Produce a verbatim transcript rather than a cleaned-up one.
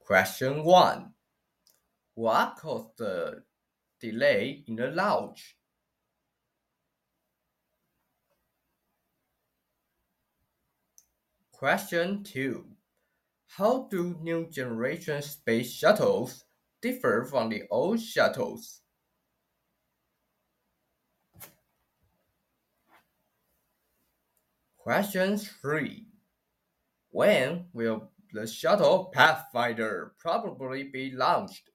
Question one. What caused the delay in the launch? Question two. How do new generation space shuttles differ from the old shuttles? Question three. When will the shuttle Pathfinder probably be launched?